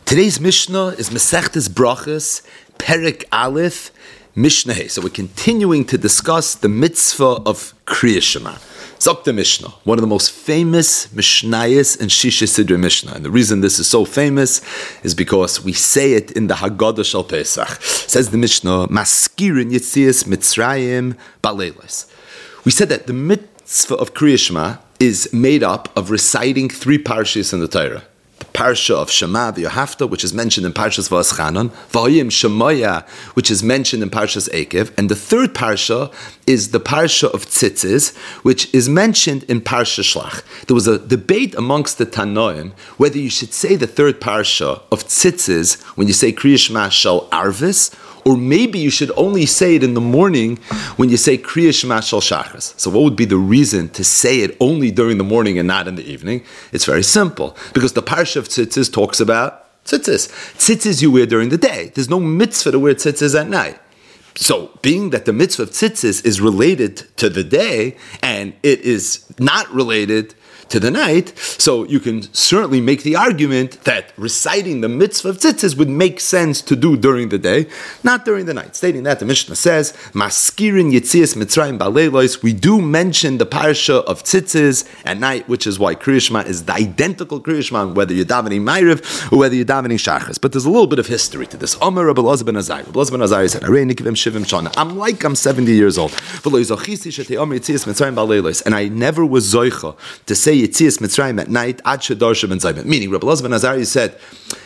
Today's Mishnah is Masechtes Brachos, Perek Aleph, Mishnah Hey. So we're continuing to discuss the mitzvah of Kriyas Shema. Zok the Mishnah, one of the most famous Mishnayos and Shisha Sidra Mishnah. And the reason this is so famous is because we say it in the Haggadah Shal Pesach. Says the Mishnah, Maskirin Yitzias Mitzrayim Baleilos. We said that the mitzvah of Kriyas Shema is made up of reciting three parshas in the Torah. The parsha of Shema v'Yohavta, which is mentioned in Parshas Va'aschanan, V'hoyim Shemoya, which is mentioned in Parshas Ekev, and the third parsha is the parsha of Tzitzis, which is mentioned in Parshas Shlach. There was a debate amongst the Tanoim whether you should say the third parsha of Tzitzis when you say Kriyas Shema Shal Arvis, or maybe you should only say it in the morning when you say Kriyas Shema Shal Shachris. So what would be the reason to say it only during the morning and not in the evening? It's very simple. Because the Parsha of Tzitzis talks about tzitzis. Tzitzis you wear during the day. There's no mitzvah to wear tzitzis at night. So, being that the mitzvah of tzitzis is related to the day, and it is not related to the night, so you can certainly make the argument that reciting the mitzvah of tzitzis would make sense to do during the day, not during the night. Stating that, the Mishnah says, Maskirin Yitzias Mitzrayim Baleilos, we do mention the parsha of tzitzis at night, which is why Kriyas Shema is the identical Kriyas Shema, whether you're davening Ma'ariv or whether you're davening Shachris. But there's a little bit of history to this. Omer Rabbi Elazar ben Azariah. Rabbi Elazar ben Azariah said, I'm 70 years old. And I never was zoicha to say Yitzias Mitzrayim at night, Ad Shedarsha ben Zayim. Meaning, Rabbi Elazar ben Azariah said,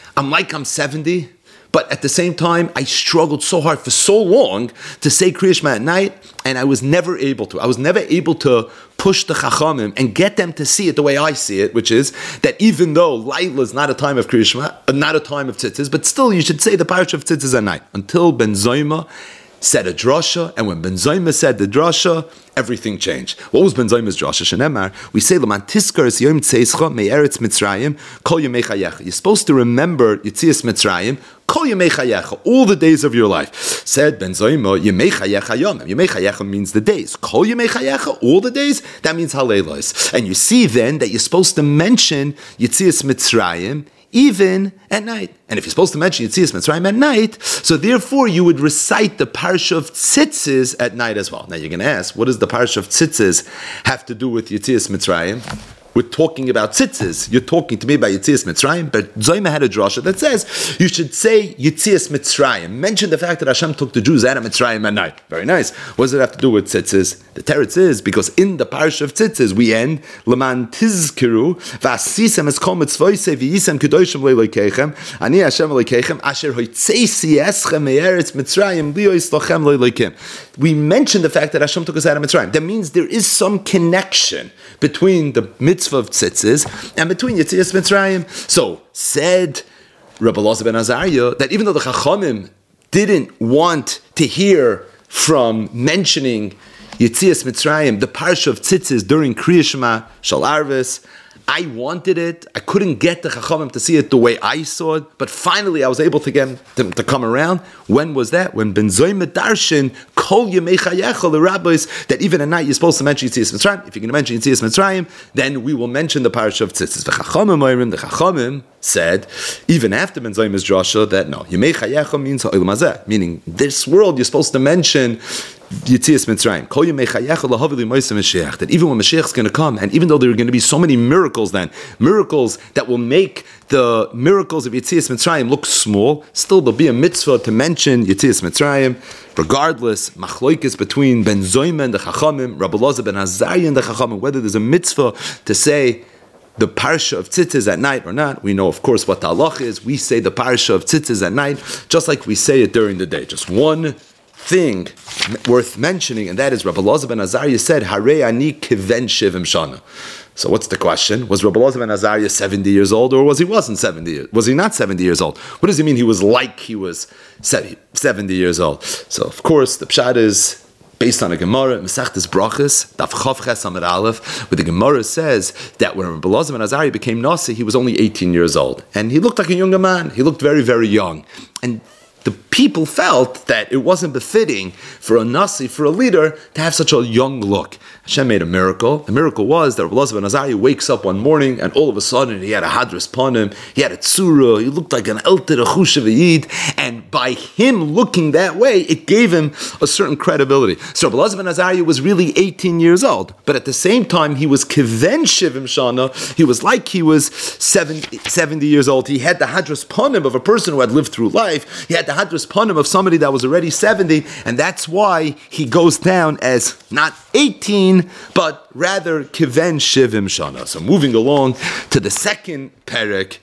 I'm 70, but at the same time, I struggled so hard for so long to say Kriyas Shema at night, and I was never able to. I was never able to push the Chachamim and get them to see it the way I see it, which is that even though Laila is not a time of Kriyas Shema, not a time of tzitzis, but still you should say the parasha of tzitzis at night, until Ben Zayma said a drasha, and when Ben Zayma said the drasha, everything changed. What was Ben Zayma's drasha? Shenemar, we say L'man tiskar es yom tzeischa me'eretz Mitzrayim kol yemei chayecha. You're supposed to remember Yitzias Mitzrayim kol yemei chayecha, all the days of your life. Said Ben Zayma, yemei chayecha yom. Yemei chayecha means the days. Kol yemei chayecha, all the days, that means haleilos. And you see then that you're supposed to mention Yitzias Mitzrayim even at night. And if you're supposed to mention Yitzias Mitzrayim at night, so therefore you would recite the parsha of Tzitzis at night as well. Now you're going to ask, what does the parsha of Tzitzis have to do with Yitzias Mitzrayim? We're talking about tzitzis. You're talking to me about Yitzias Mitzrayim, but Zayma had a drasha that says you should say Yitzias Mitzrayim. Mention the fact that Hashem took the Jews out of Mitzrayim at night. Very nice. What does it have to do with tzitzis? The teretz is because in the parsha of tzitzis we end L'man tizkiru v'asisem es kol mitzvoisei v'yisem kedoshim le'lokeichem ani Hashem le'lokeichem asher hoitzeisi eschem me'eretz Mitzrayim li'ois lochem le'lokeim. We mentioned the fact that Hashem took us out of Mitzrayim. That means there is some connection between the mitzvah of tzitzis and between Yitzias Mitzrayim. So said Rabbi Elazar ben Azariah that even though the Chachamim didn't want to hear from mentioning Yitzias Mitzrayim, the parsha of tzitzis during Kriyas Shema Shal Arvis, I wanted it. I couldn't get the Chachamim to see it the way I saw it, but finally I was able to get them to come around. When was that? When Ben Zayma darshan kol yemei chayecha, the rabbis, that even at night you're supposed to mention Yitzias Mitzrayim. If you're going to mention Yitzias Mitzrayim, then we will mention the parsha of tzitzis. The Chachamim said, even after Ben Zayma's drasha, that no, yemei chayecha means ha'olam hazeh, meaning this world you're supposed to mention Yitzias Mitzrayim. Kol yemei chayecha lahavi l'moisem Mashiach. That even when Mashiach is going to come, and even though there are going to be so many miracles then, miracles that will make the miracles of Yitzias Mitzrayim look small, still there'll be a mitzvah to mention Yitzias Mitzrayim. Regardless, machloikis between Ben Zayma and the Chachamim, Rabbi Elazar ben Azariah and the Chachamim, whether there's a mitzvah to say the parsha of tzitzis at night or not. We know, of course, what the halach is. We say the parsha of tzitzis at night, just like we say it during the day. Just one thing worth mentioning, and that is Rabbi Elazar ben Azariah said, Harei ani kiven shivim shana. So what's the question? Was Rabbi Elazar ben Azariah 70 years old, or was he not 70 years old? What does he mean he was 70 years old? So of course the pshat is based on a Gemara, Masechtes Brachos, Daf Chav Ches Amud Aleph, where the Gemara says that when Rabbi Elazar ben Azariah became Nasi, he was only 18 years old. And he looked like a younger man. He looked very, very young. And the people felt that it wasn't befitting for a Nasi, for a leader, to have such a young look. Hashem made a miracle. The miracle was that Rabbi Elazar ben Azariah wakes up one morning and all of a sudden he had a hadras panim, he had a tzura, he looked like an elter, a chushav yid, and by him looking that way, it gave him a certain credibility. So Rabbi Elazar ben Azariah was really 18 years old, but at the same time he was kiven shivim shana, he was like he was 70 years old. He had the hadras panim of a person who had lived through life, he had the hadras panim of somebody that was already 70, and that's why he goes down as not 18, but rather kiven shivim shana. So moving along to the second perek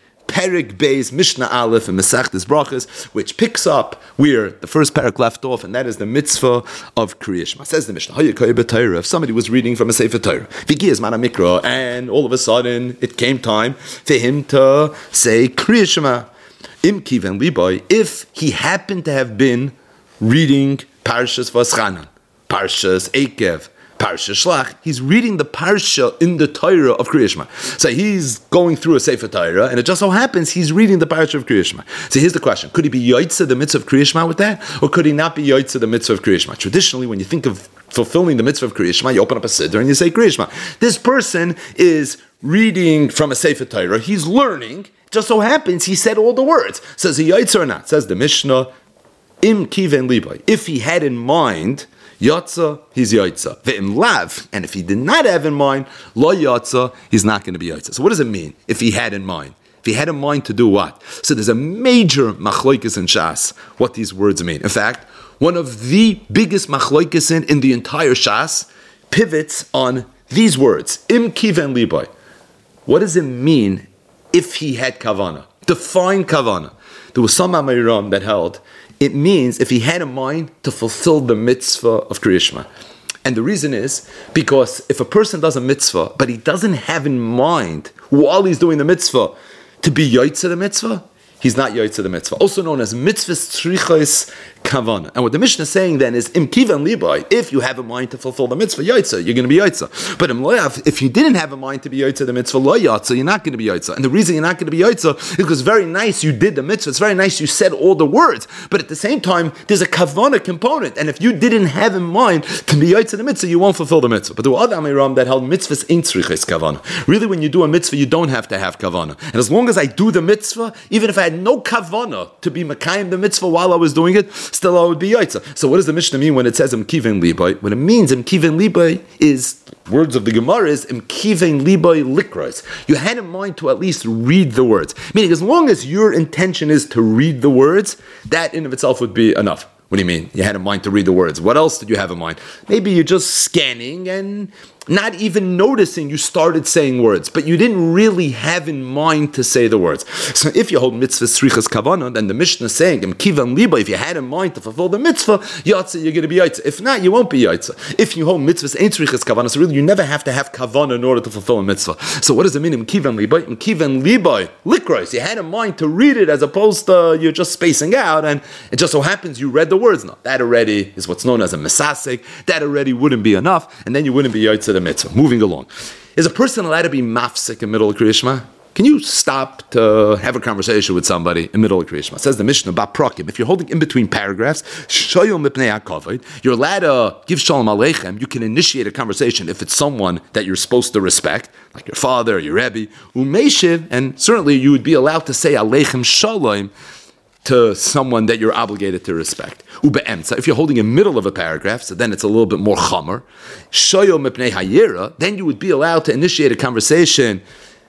Beis Mishnah Aleph and Masechtas Brachas, which picks up where the first perek left off, and that is the mitzvah of Kriya Shema. Says the Mishnah, if somebody was reading from a Sefer Torah, Mikra, and all of a sudden it came time for him to say Kriya Shema, Im Kiven Liboy, if he happened to have been reading Parshas Vaschanan, Parshas Ekev, Parsha Shlach, he's reading the Parsha in the Torah of Kriya Shema. So he's going through a Sefer Torah, and it just so happens he's reading the Parsha of Kriya Shema. So here's the question. Could he be Yotzeh the mitzvah of Kriya Shema with that? Or could he not be Yotzeh the mitzvah of Kriya Shema? Traditionally, when you think of fulfilling the mitzvah of Kriya Shema, you open up a siddur and you say Kriya Shema. This person is reading from a Sefer Torah, he's learning, it just so happens he said all the words. Says he Yotzeh or not? Says the Mishnah, Im Kiven Libai. If he had in mind Yotza, he's Yotza. Ve'im lav, and if he did not have in mind, lo Yotza, he's not going to be Yotza. So what does it mean, if he had in mind? If he had in mind to do what? So there's a major machloikis in Shas, what these words mean. In fact, one of the biggest machloikis in the entire Shas pivots on these words, Im kiven libai. What does it mean if he had kavana? Define kavana. There was some Amayram that held it means if he had in mind to fulfill the mitzvah of Kriya Shema. And the reason is because if a person does a mitzvah, but he doesn't have in mind while he's doing the mitzvah to be yotzeh the mitzvah, he's not yotzeh the mitzvah. Also known as mitzvahs tzrichos kavana. And what the Mishnah is saying then is im kivan libai. If you have in mind to fulfill the mitzvah yotzeh, you're going to be yotzeh. But im loyav, if you didn't have in mind to be yotzeh the mitzvah lo yotzeh, you're not going to be yotzeh. And the reason you're not going to be yotzeh is because very nice you did the mitzvah. It's very nice you said all the words. But at the same time, there's a kavana component. And if you didn't have in mind to be yotzeh the mitzvah, you won't fulfill the mitzvah. But there were other amiram that held mitzvahs ain't tzrichos kavana. Really, when you do a mitzvah, you don't have to have kavana. And as long as I do the mitzvah, even if I had no kavana to be makayim the mitzvah while I was doing it, still I would be yotzeh. So what does the Mishnah mean when it says im kiven libai? What it means im kiven libai is, words of the Gemara is im kiven libai likros. You had in mind to at least read the words. Meaning as long as your intention is to read the words, that in of itself would be enough. What do you mean? You had in mind to read the words. What else did you have in mind? Maybe you're just scanning and not even noticing you started saying words, but you didn't really have in mind to say the words. So if you hold mitzvah srichas kavana, then the Mishnah is saying, kivan liba, if you had in mind to fulfill the mitzvah, yotze, you're going to be yotze. If not, you won't be yotze. If you hold mitzvahs ain't srichas kavana, so really you never have to have kavana in order to fulfill a mitzvah. So what does it mean, kivan liba? Kivan liba, likros, you had in mind to read it as opposed to you're just spacing out, and it just so happens you read the words. No, that already is what's known as a mesasek. That already wouldn't be enough, and then you wouldn't be yotze the mitzvah. Moving along. Is a person allowed to be mafsik in the middle of Kriya Shema? Can you stop to have a conversation with somebody in the middle of Kriya Shema? Says the Mishnah, Baprokim, if you're holding in between paragraphs, shoyom mipnei hakavod, you're allowed to give shalom aleichem. You can initiate a conversation if it's someone that you're supposed to respect, like your father or your rebbe, umeshiv, and certainly you would be allowed to say aleichem shalom to someone that you're obligated to respect. Ube'emtza, if you're holding in the middle of a paragraph, so then it's a little bit more chamer. Shoyo mipnei hayira, then you would be allowed to initiate a conversation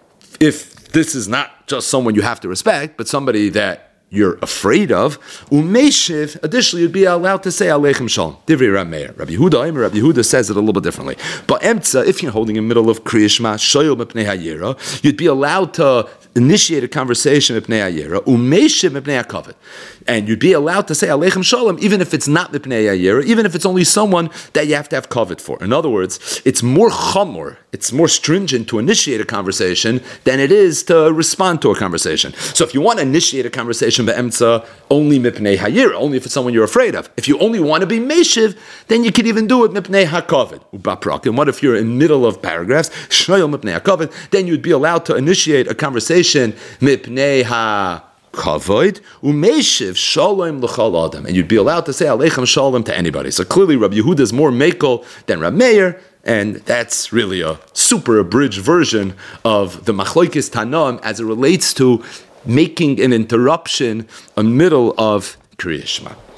if this is not just someone you have to respect, but somebody that you're afraid of. Umeshiv, additionally, you'd be allowed to say aleichem shalom. Divrei Rav Meir. Rabbi Yehuda says it a little bit differently. But emtza, if you're holding in the middle of Kriya Shema, shoyo mipnei hayira, you'd be allowed to initiate a conversation mipnei hayira, umeshiv mipnei hakavod, and you'd be allowed to say aleichem shalom even if it's not mipnei hayira, even if it's only someone that you have to have kavod for. In other words, it's more chamor, it's more stringent to initiate a conversation than it is to respond to a conversation. So if you want to initiate a conversation be'emtza only mipnei hayira, only if it's someone you're afraid of. If you only want to be meshiv, then you could even do it mipnei hakavod. Ubaprak. And what if you're in the middle of paragraphs, shnoyel mipnei hakavod, then you'd be allowed to initiate a conversation mipnei kavod umeshiv shalom l'chal adam, and you'd be allowed to say aleichem shalom to anybody. So clearly, Rabbi Yehuda is more mekel than Rabbi Meir, and that's really a super abridged version of the Machlokes Tanaim as it relates to making an interruption in the middle of Kriya Shema.